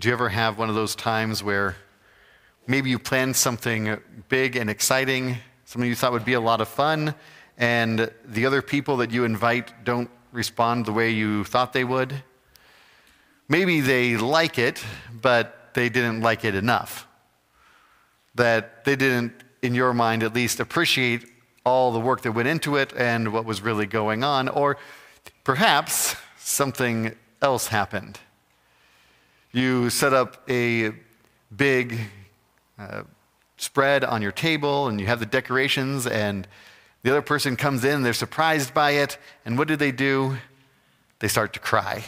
Do you ever have one of those times where maybe you planned something big and exciting, something you thought would be a lot of fun, and the other people that you invite don't respond the way you thought they would? Maybe they like it, but they didn't like it enough. That they didn't, in your mind at least, appreciate all the work that went into it and what was really going on. Or perhaps something else happened. You set up a big spread on your table and you have the decorations, and the other person comes in, they're surprised by it, and what do? They start to cry.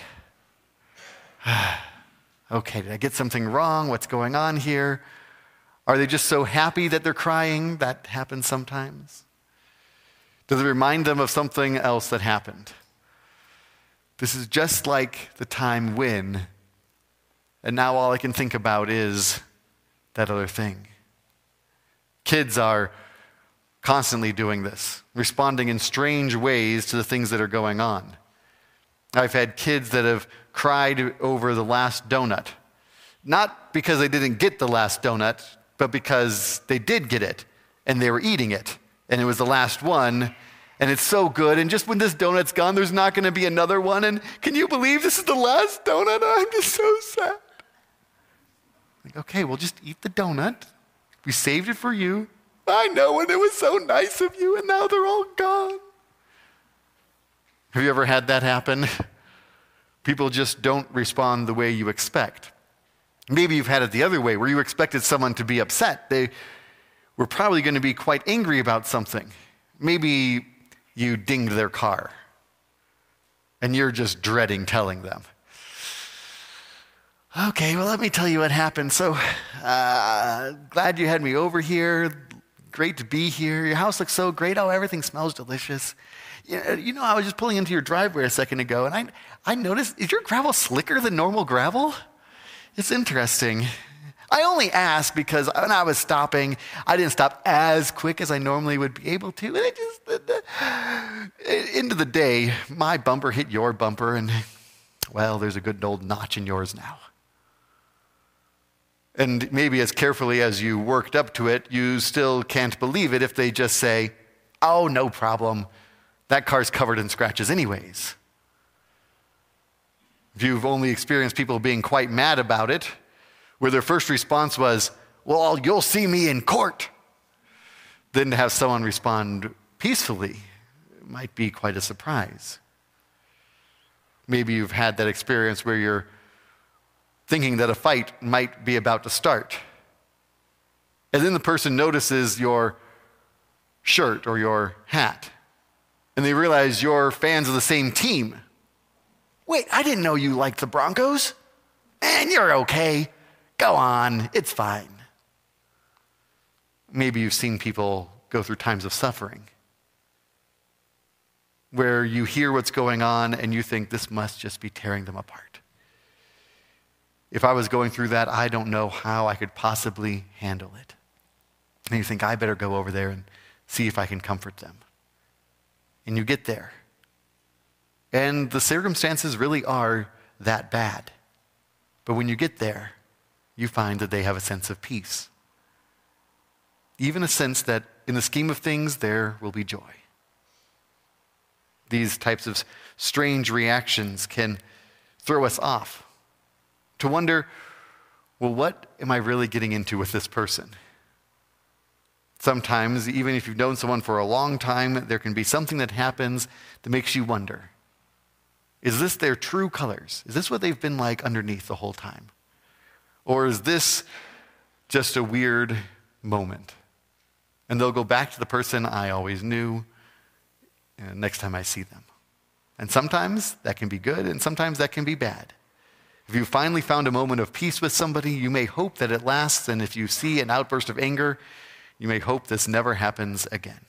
Okay, did I get something wrong? What's going on here? Are they just so happy that they're crying? That happens sometimes. Does it remind them of something else that happened? This is just like the time when, and now all I can think about is that other thing. Kids are constantly doing this, responding in strange ways to the things that are going on. I've had kids that have cried over the last donut, not because they didn't get the last donut, but because they did get it, and they were eating it, and it was the last one, and it's so good, and just when this donut's gone, there's not going to be another one, and can you believe this is the last donut? I'm just so sad. Like, okay, we'll just eat the donut. We saved it for you. I know, and it was so nice of you, and now they're all gone. Have you ever had that happen? People just don't respond the way you expect. Maybe you've had it the other way, where you expected someone to be upset. They were probably going to be quite angry about something. Maybe you dinged their car, and you're just dreading telling them. Okay, well, let me tell you what happened. So, glad you had me over here. Great to be here. Your house looks so great. Oh, everything smells delicious. You know, I was just pulling into your driveway a second ago, and I noticed, is your gravel slicker than normal gravel? It's interesting. I only asked because when I was stopping, I didn't stop as quick as I normally would be able to. And end of the day, my bumper hit your bumper, and, well, there's a good old notch in yours now. And maybe as carefully as you worked up to it, you still can't believe it if they just say, oh, no problem. That car's covered in scratches anyways. If you've only experienced people being quite mad about it, where their first response was, well, you'll see me in court, then to have someone respond peacefully might be quite a surprise. Maybe you've had that experience where you're thinking that a fight might be about to start. And then the person notices your shirt or your hat, and they realize you're fans of the same team. Wait, I didn't know you liked the Broncos. Man, you're okay. Go on, it's fine. Maybe you've seen people go through times of suffering where you hear what's going on and you think this must just be tearing them apart. If I was going through that, I don't know how I could possibly handle it. And you think, I better go over there and see if I can comfort them. And you get there. And the circumstances really are that bad. But when you get there, you find that they have a sense of peace. Even a sense that in the scheme of things, there will be joy. These types of strange reactions can throw us off. To wonder, well, what am I really getting into with this person? Sometimes, even if you've known someone for a long time, there can be something that happens that makes you wonder, is this their true colors? Is this what they've been like underneath the whole time? Or is this just a weird moment? And they'll go back to the person I always knew next time I see them. And sometimes that can be good, and sometimes that can be bad. If you finally found a moment of peace with somebody, you may hope that it lasts, and if you see an outburst of anger, you may hope this never happens again.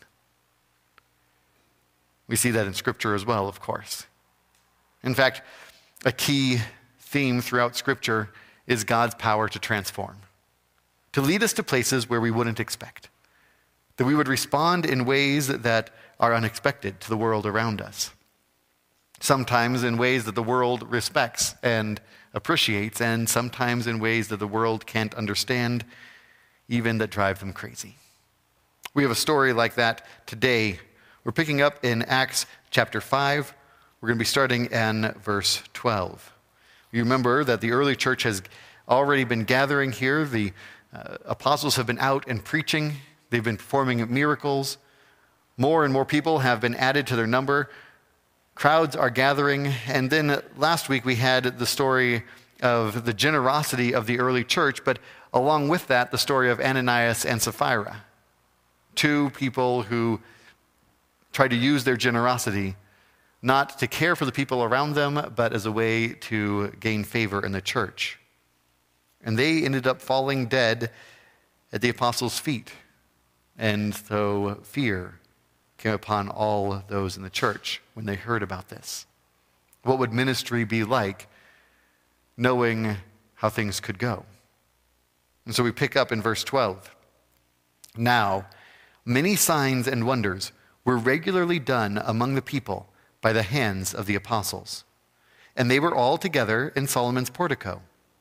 We see that in Scripture as well, of course. In fact, a key theme throughout Scripture is God's power to transform, to lead us to places where we wouldn't expect, that we would respond in ways that are unexpected to the world around us. sometimes in ways that the world respects and appreciates, and sometimes in ways that the world can't understand, even that drive them crazy. We have a story like that today. We're picking up in Acts chapter 5. We're going to be starting in verse 12. You remember that the early church has already been gathering here. The apostles have been out and preaching. They've been performing miracles. More and more people have been added to their number. Crowds are gathering. And then last week we had the story of the generosity of the early church, but along with that, the story of Ananias and Sapphira, two people who tried to use their generosity not to care for the people around them, but as a way to gain favor in the church. And they ended up falling dead at the apostles' feet. And so fear came upon all those in the church when they heard about this. What would ministry be like knowing how things could go? And so we pick up in verse 12. Now, many signs and wonders were regularly done among the people by the hands of the apostles. And they were all together in Solomon's portico.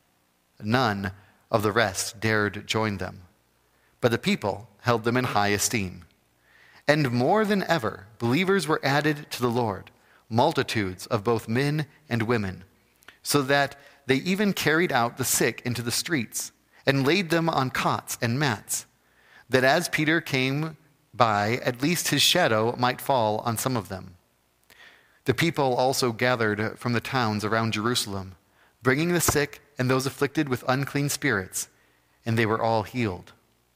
None of the rest dared join them, but the people held them in high esteem. And more than ever, believers were added to the Lord, multitudes of both men and women, so that they even carried out the sick into the streets and laid them on cots and mats, that as Peter came by, at least his shadow might fall on some of them. The people also gathered from the towns around Jerusalem, bringing the sick and those afflicted with unclean spirits, and they were all healed.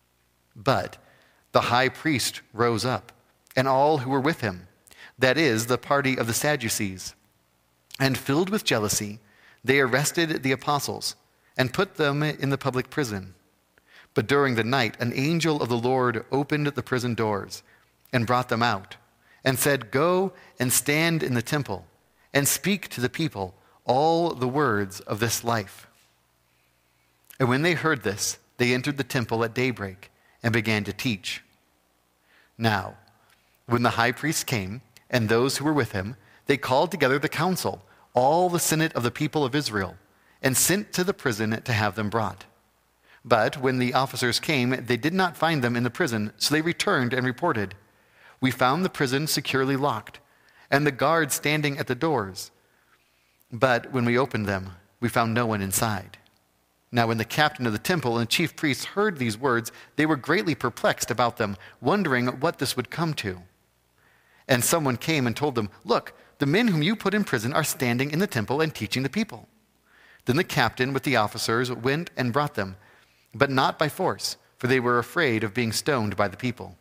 But the high priest rose up, and all who were with him, that is, the party of the Sadducees, and filled with jealousy, they arrested the apostles and put them in the public prison. But during the night, an angel of the Lord opened the prison doors and brought them out, and said, "Go and stand in the temple, and speak to the people all the words of this life." And when they heard this, they entered the temple at daybreak and began to teach. Now, when the high priest came, and those who were with him, they called together the council, all the senate of the people of Israel, and sent to the prison to have them brought. But when the officers came, they did not find them in the prison, so they returned and reported, "We found the prison securely locked, and the guards standing at the doors. But when we opened them, we found no one inside." Now when the captain of the temple and chief priests heard these words, they were greatly perplexed about them, wondering what this would come to. And someone came and told them, "Look, the men whom you put in prison are standing in the temple and teaching the people." Then the captain with the officers went and brought them, but not by force, for they were afraid of being stoned by the people.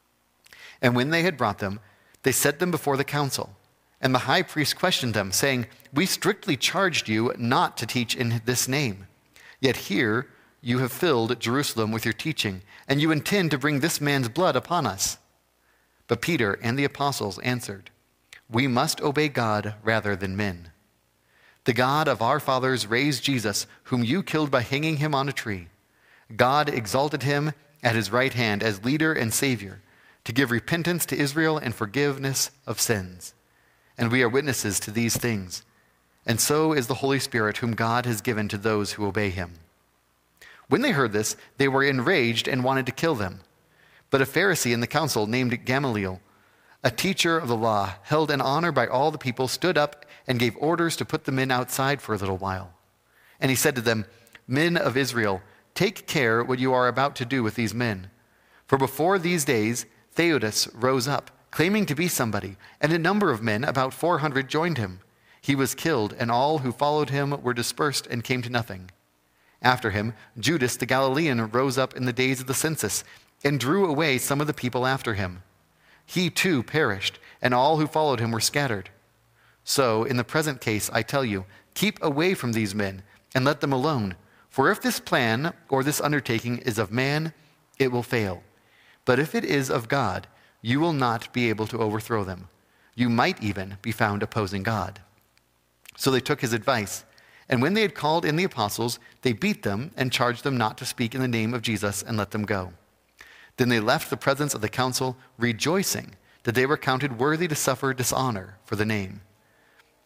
And when they had brought them, they set them before the council. And the high priest questioned them, saying, "We strictly charged you not to teach in this name. Yet here you have filled Jerusalem with your teaching, and you intend to bring this man's blood upon us." But Peter and the apostles answered, "We must obey God rather than men. The God of our fathers raised Jesus, whom you killed by hanging him on a tree. God exalted him at his right hand as leader and savior, to give repentance to Israel and forgiveness of sins. And we are witnesses to these things. And so is the Holy Spirit, whom God has given to those who obey him." When they heard this, they were enraged and wanted to kill them. But a Pharisee in the council named Gamaliel, a teacher of the law, held in honor by all the people, stood up and gave orders to put the men outside for a little while. And he said to them, "Men of Israel, take care what you are about to do with these men. For before these days, Theudas rose up, claiming to be somebody, and a number of men, about 400, joined him. He was killed, and all who followed him were dispersed and came to nothing. After him, Judas the Galilean rose up in the days of the census and drew away some of the people after him. He too perished, and all who followed him were scattered. So, in the present case, I tell you, keep away from these men and let them alone. For if this plan or this undertaking is of man, it will fail. But if it is of God, you will not be able to overthrow them. You might even be found opposing God." So they took his advice, and when they had called in the apostles, they beat them and charged them not to speak in the name of Jesus and let them go. Then they left the presence of the council, rejoicing that they were counted worthy to suffer dishonor for the name.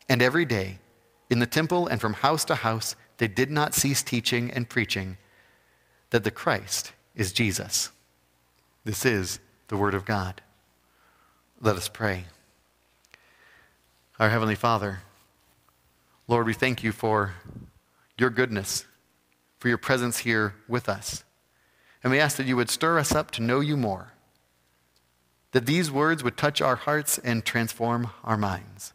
And every day, in the temple and from house to house, they did not cease teaching and preaching that the Christ is Jesus. This is the word of God. Let us pray. Our Heavenly Father, Lord, we thank you for your goodness, for your presence here with us. And we ask that you would stir us up to know you more, that these words would touch our hearts and transform our minds.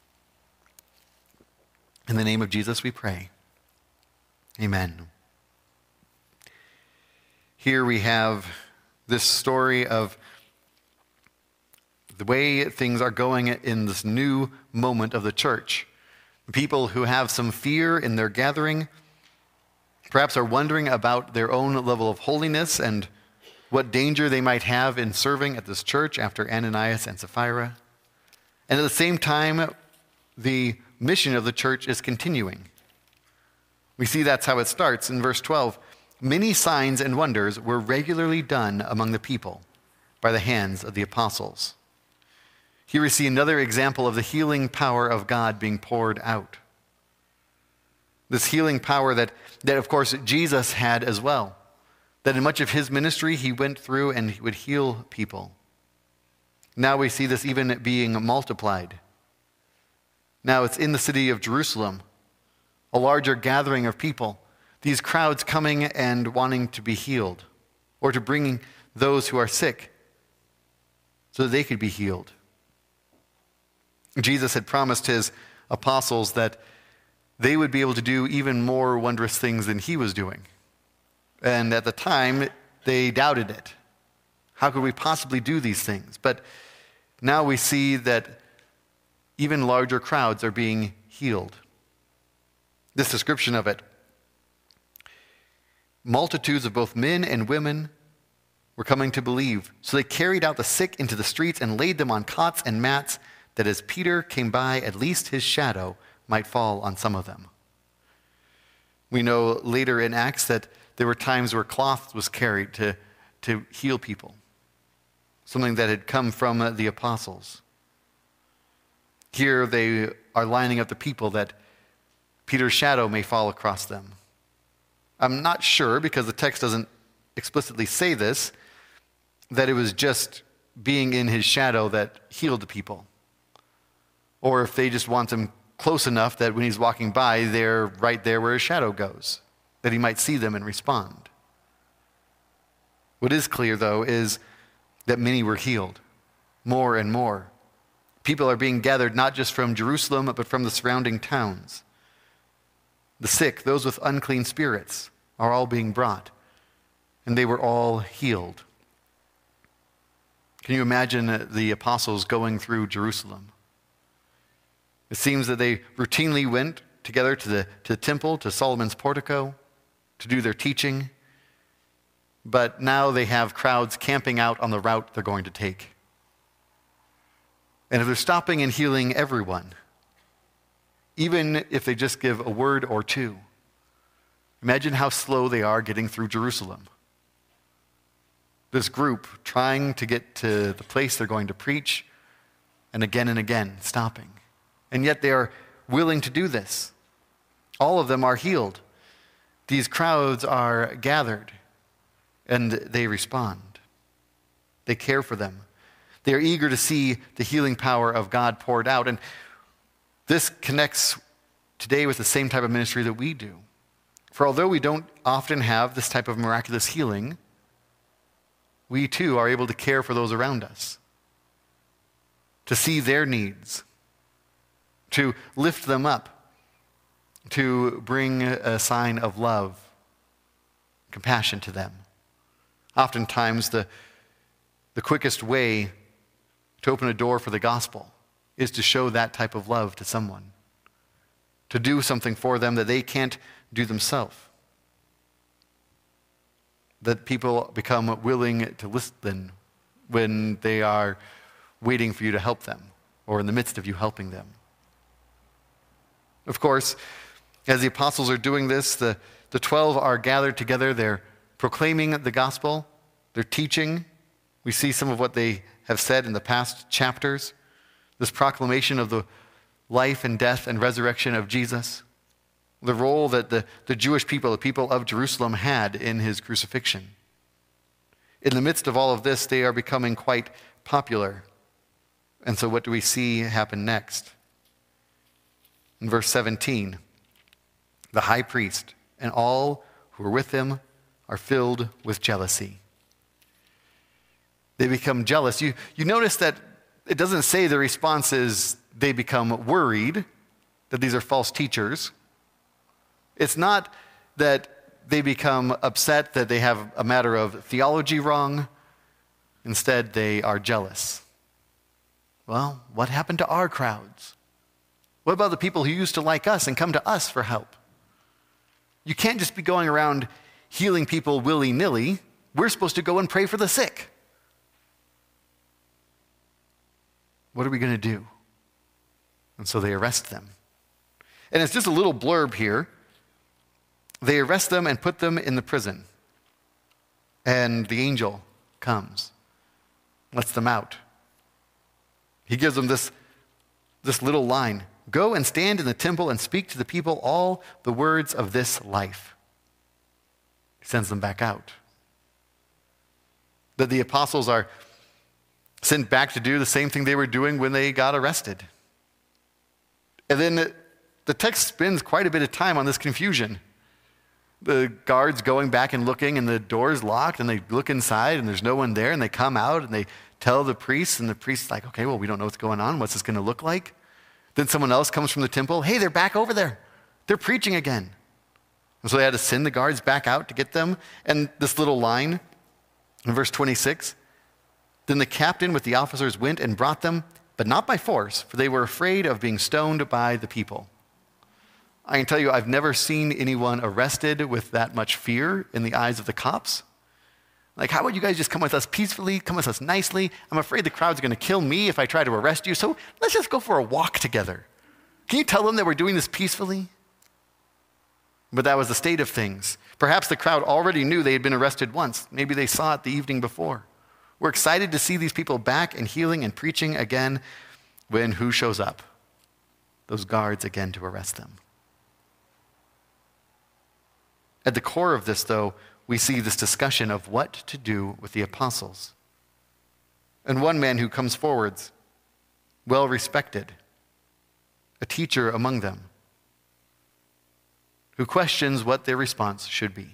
In the name of Jesus we pray. Amen. Here we have this story of the way things are going in this new moment of the church. People who have some fear in their gathering, perhaps are wondering about their own level of holiness and what danger they might have in serving at this church after Ananias and Sapphira. And at the same time, the mission of the church is continuing. We see that's how it starts in verse 12. Many signs and wonders were regularly done among the people by the hands of the apostles. Here we see another example of the healing power of God being poured out. This healing power that of course, Jesus had as well. That in much of his ministry, he went through and he would heal people. Now we see this even being multiplied. Now it's in the city of Jerusalem, a larger gathering of people, these crowds coming and wanting to be healed, or to bring those who are sick so that they could be healed. Jesus had promised his apostles that they would be able to do even more wondrous things than he was doing. And at the time, they doubted it. How could we possibly do these things? But now we see that even larger crowds are being healed. This description of it: multitudes of both men and women were coming to believe. So they carried out the sick into the streets and laid them on cots and mats, that as Peter came by, at least his shadow might fall on some of them. We know later in Acts that there were times where cloth was carried to heal people, something that had come from the apostles. Here they are lining up the people that Peter's shadow may fall across them. I'm not sure, because the text doesn't explicitly say this, that it was just being in his shadow that healed the people. Or if they just want him close enough that when he's walking by, they're right there where his shadow goes, that he might see them and respond. What is clear, though, is that many were healed, more and more. People are being gathered not just from Jerusalem, but from the surrounding towns. The sick, those with unclean spirits, are all being brought, and they were all healed. Can you imagine the apostles going through Jerusalem? It seems that they routinely went together to the temple, to Solomon's portico, to do their teaching. But now they have crowds camping out on the route they're going to take. And if they're stopping and healing everyone, even if they just give a word or two, imagine how slow they are getting through Jerusalem. This group trying to get to the place they're going to preach, and again stopping. And yet they are willing to do this. All of them are healed. These crowds are gathered, and they respond. They care for them. They are eager to see the healing power of God poured out. And this connects today with the same type of ministry that we do. For although we don't often have this type of miraculous healing, we too are able to care for those around us, to see their needs, to lift them up, to bring a sign of love, compassion to them. Oftentimes, the quickest way to open a door for the gospel is to show that type of love to someone, to do something for them that they can't do themselves. That people become willing to listen when they are waiting for you to help them, or in the midst of you helping them. Of course, as the apostles are doing this, the 12 are gathered together. They're proclaiming the gospel. They're teaching. We see some of what they have said in the past chapters. This proclamation of the life and death and resurrection of Jesus, the role that the Jewish people, the people of Jerusalem, had in his crucifixion. In the midst of all of this, they are becoming quite popular. And so what do we see happen next? In verse 17, the high priest and all who are with him are filled with jealousy. They become jealous. You notice that it doesn't say the response is they become worried that these are false teachers. It's not that they become upset that they have a matter of theology wrong. Instead, they are jealous. Well, what happened to our crowds? What about the people who used to like us and come to us for help? You can't just be going around healing people willy-nilly. We're supposed to go and pray for the sick. What are we going to do? And so they arrest them. And it's just a little blurb here. They arrest them and put them in the prison. And the angel comes, lets them out. He gives them this little line. Go and stand in the temple and speak to the people all the words of this life. He sends them back out. That the apostles are sent back to do the same thing they were doing when they got arrested. And then the text spends quite a bit of time on this confusion. The guards going back and looking, and the door's locked, and they look inside, and there's no one there, and they come out, and they tell the priest, and the priest's like, okay, well, we don't know what's going on. What's this going to look like? Then someone else comes from the temple. Hey, they're back over there. They're preaching again. And so they had to send the guards back out to get them. And this little line in verse 26, then the captain with the officers went and brought them, but not by force, for they were afraid of being stoned by the people. I can tell you, I've never seen anyone arrested with that much fear in the eyes of the cops. Like, how about you guys just come with us peacefully, come with us nicely? I'm afraid the crowd's going to kill me if I try to arrest you, so let's just go for a walk together. Can you tell them that we're doing this peacefully? But that was the state of things. Perhaps the crowd already knew they had been arrested once. Maybe they saw it the evening before. We're excited to see these people back and healing and preaching again when who shows up? Those guards again to arrest them. At the core of this, though, we see this discussion of what to do with the apostles. And one man who comes forwards, well respected, a teacher among them, who questions what their response should be.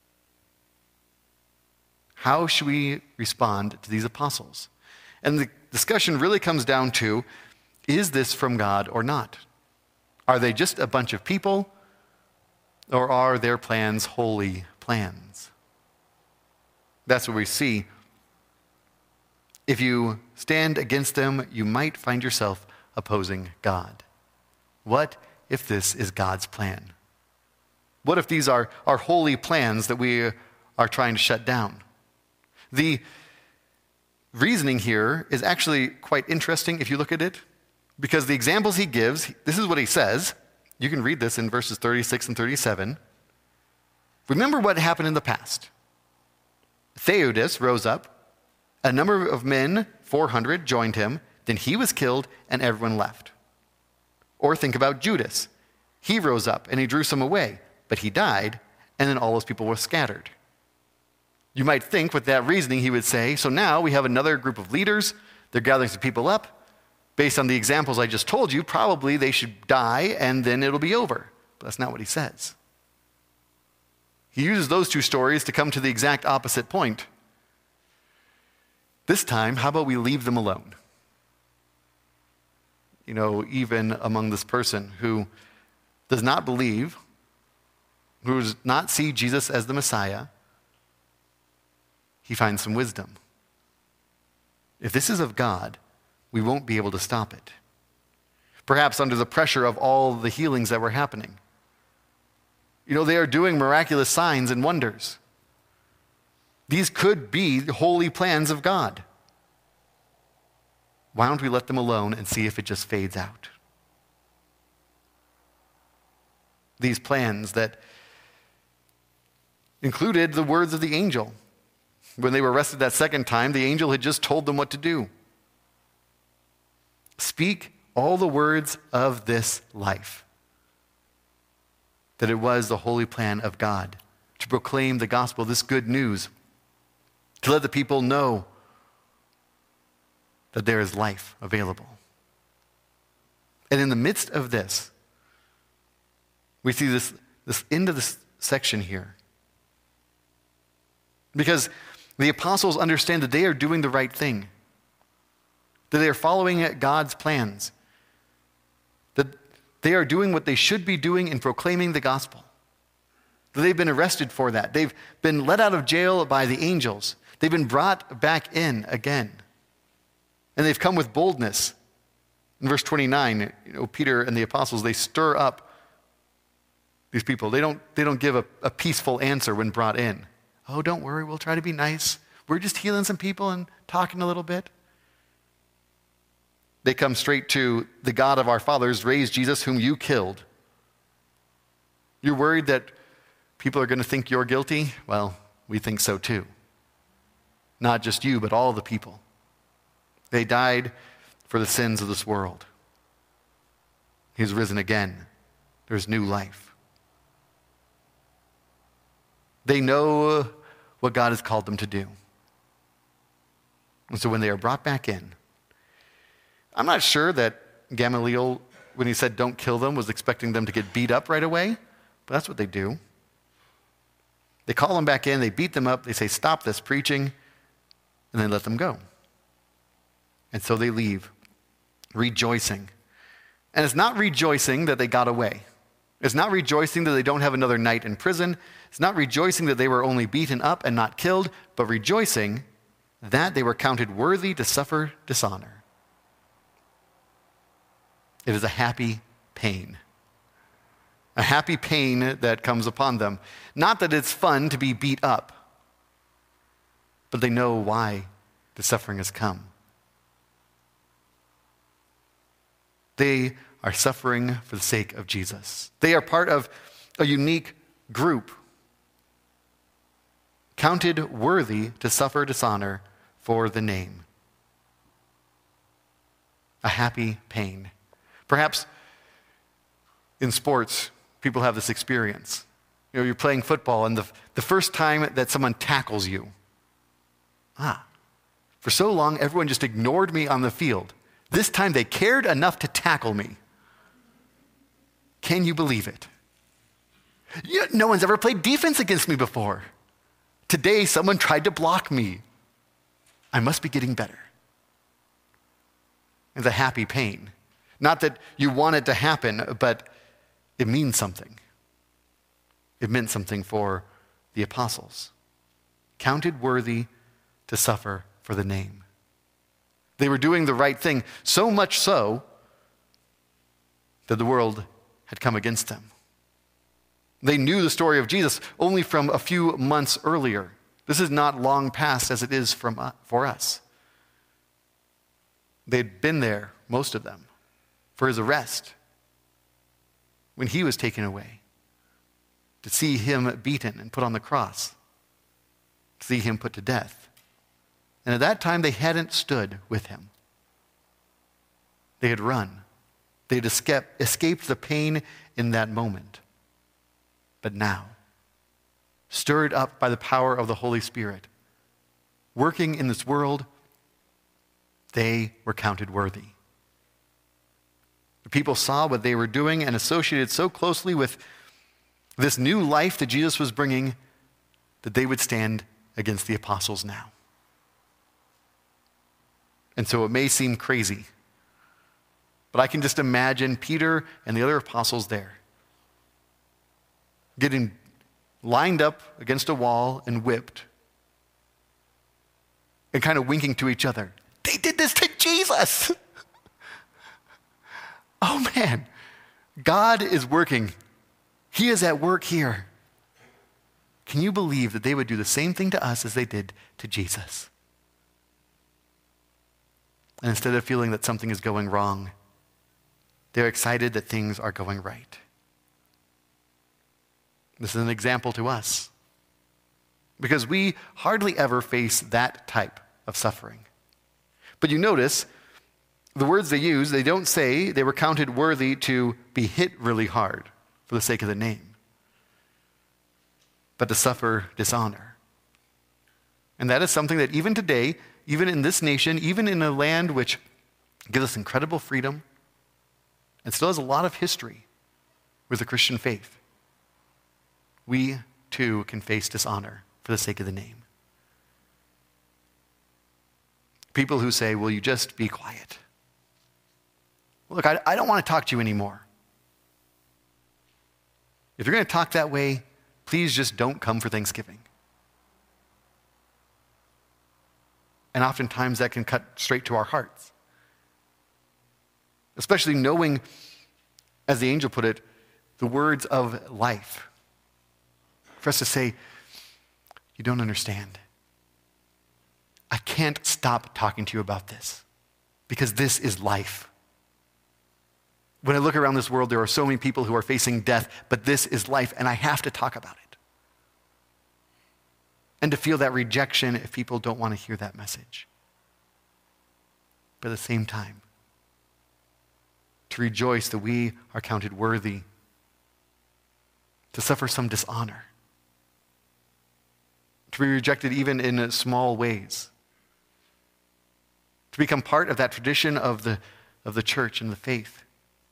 How should we respond to these apostles? And the discussion really comes down to, is this from God or not? Are they just a bunch of people, or are their plans holy plans? That's what we see. If you stand against them, you might find yourself opposing God. What if this is God's plan? What if these are holy plans that we are trying to shut down? The reasoning here is actually quite interesting if you look at it, because the examples he gives, this is what he says. You can read this in verses 36 and 37. Remember what happened in the past. Theudas rose up, a number of men, 400, joined him, then he was killed and everyone left. Or think about Judas. He rose up and he drew some away, but he died, and then all those people were scattered. You might think with that reasoning he would say, so now we have another group of leaders, they're gathering some people up. Based on the examples I just told you, probably they should die and then it'll be over. But that's not what he says. He uses those two stories to come to the exact opposite point. This time, how about we leave them alone? You know, even among this person who does not believe, who does not see Jesus as the Messiah, he finds some wisdom. If this is of God, we won't be able to stop it. Perhaps under the pressure of all the healings that were happening. You know, they are doing miraculous signs and wonders. These could be the holy plans of God. Why don't we let them alone and see if it just fades out? These plans that included the words of the angel. When they were arrested that second time, the angel had just told them what to do. Speak all the words of this life. That it was the holy plan of God to proclaim the gospel, this good news, to let the people know that there is life available. And in the midst of this, we see this end of this section here. Because the apostles understand that they are doing the right thing, that they are following God's plans, that they are doing what they should be doing in proclaiming the gospel. That they've been arrested for that. They've been let out of jail by the angels. They've been brought back in again. And they've come with boldness. In verse 29, Peter and the apostles, they stir up these people. They don't give a peaceful answer when brought in. Oh, don't worry, we'll try to be nice. We're just healing some people and talking a little bit. They come straight to the God of our fathers raised Jesus, whom you killed. You're worried that people are going to think you're guilty? Well, we think so too. Not just you, but all the people. They died for the sins of this world. He's risen again. There's new life. They know what God has called them to do. And so when they are brought back in, I'm not sure that Gamaliel, when he said don't kill them, was expecting them to get beat up right away, but that's what they do. They call them back in, they beat them up, they say stop this preaching, and they let them go. And so they leave, rejoicing. And it's not rejoicing that they got away. It's not rejoicing that they don't have another night in prison. It's not rejoicing that they were only beaten up and not killed, but rejoicing that they were counted worthy to suffer dishonor. It is a happy pain. A happy pain that comes upon them. Not that it's fun to be beat up, but they know why the suffering has come. They are suffering for the sake of Jesus. They are part of a unique group, counted worthy to suffer dishonor for the name. A happy pain. Perhaps in sports, people have this experience. You're playing football, and the first time that someone tackles you, for so long, everyone just ignored me on the field. This time, they cared enough to tackle me. Can you believe it? No one's ever played defense against me before. Today, someone tried to block me. I must be getting better. It's a happy pain. Not that you want it to happen, but it means something. It meant something for the apostles. Counted worthy to suffer for the name. They were doing the right thing, so much so that the world had come against them. They knew the story of Jesus only from a few months earlier. This is not long past as it is for us. They'd been there, most of them, for his arrest, when he was taken away, to see him beaten and put on the cross, to see him put to death. And at that time, they hadn't stood with him. They had run. They had escaped the pain in that moment. But now, stirred up by the power of the Holy Spirit, working in this world, they were counted worthy. The people saw what they were doing and associated so closely with this new life that Jesus was bringing that they would stand against the apostles now. And so it may seem crazy, but I can just imagine Peter and the other apostles there getting lined up against a wall and whipped and kind of winking to each other. They did this to Jesus. Oh man, God is working. He is at work here. Can you believe that they would do the same thing to us as they did to Jesus? And instead of feeling that something is going wrong, they're excited that things are going right. This is an example to us, because we hardly ever face that type of suffering. But you notice, The words they use, they don't say they were counted worthy to be hit really hard for the sake of the name, but to suffer dishonor. And that is something that even today, even in this nation, even in a land which gives us incredible freedom and still has a lot of history with the Christian faith, we too can face dishonor for the sake of the name. People who say, will you just be quiet? Look, I don't want to talk to you anymore. If you're going to talk that way, please just don't come for Thanksgiving. And oftentimes that can cut straight to our hearts. Especially knowing, as the angel put it, the words of life. For us to say, you don't understand. I can't stop talking to you about this because this is life. When I look around this world, there are so many people who are facing death, but this is life, and I have to talk about it. And to feel that rejection if people don't want to hear that message. But at the same time, to rejoice that we are counted worthy to suffer some dishonor, to be rejected even in small ways, to become part of that tradition of the church and the faith,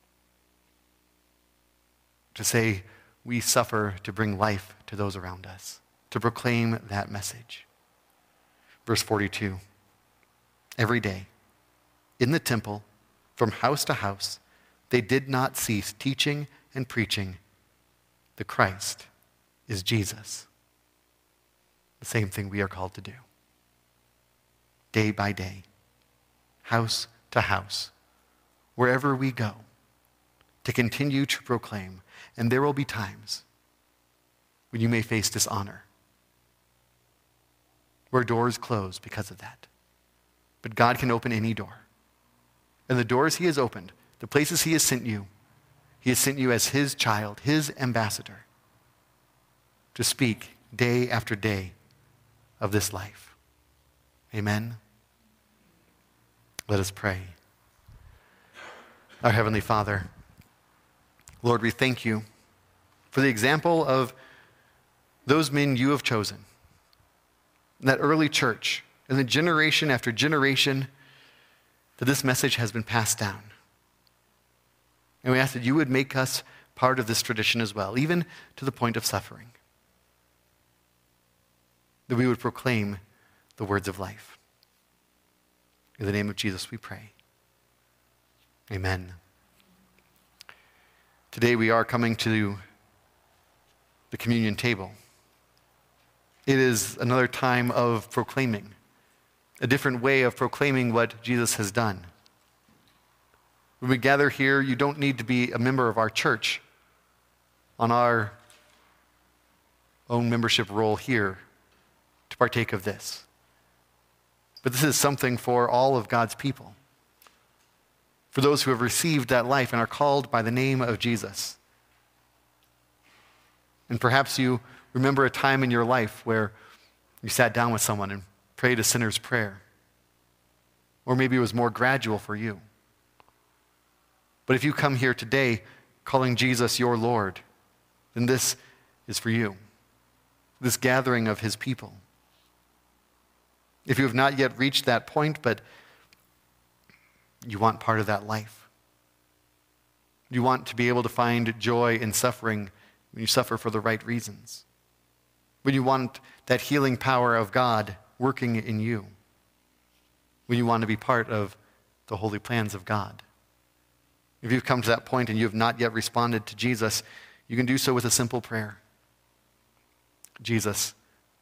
to say we suffer to bring life to those around us, to proclaim that message. Verse 42, every day in the temple, from house to house, they did not cease teaching and preaching the Christ is Jesus. The same thing we are called to do. Day by day, house to house, wherever we go, to continue to proclaim. And there will be times when you may face dishonor, where doors close because of that. But God can open any door. And the doors he has opened, the places he has sent you as his child, his ambassador, to speak day after day of this life. Amen. Let us pray. Our Heavenly Father, Lord, we thank you for the example of those men you have chosen, that early church, and the generation after generation that this message has been passed down. And we ask that you would make us part of this tradition as well, even to the point of suffering. That we would proclaim the words of life. In the name of Jesus we pray. Amen. Today we are coming to the communion table. It is another time of proclaiming, a different way of proclaiming what Jesus has done. When we gather here, you don't need to be a member of our church on our own membership roll here to partake of this. But this is something for all of God's people, for those who have received that life and are called by the name of Jesus. And perhaps you remember a time in your life where you sat down with someone and prayed a sinner's prayer. Or maybe it was more gradual for you. But if you come here today calling Jesus your Lord, then this is for you, this gathering of his people. If you have not yet reached that point, but you want part of that life, you want to be able to find joy in suffering when you suffer for the right reasons, when you want that healing power of God working in you, when you want to be part of the holy plans of God. If you've come to that point and you have not yet responded to Jesus, you can do so with a simple prayer. Jesus,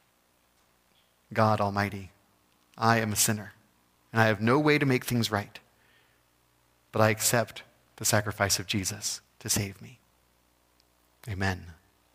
God Almighty, I am a sinner, and I have no way to make things right, but I accept the sacrifice of Jesus to save me. Amen.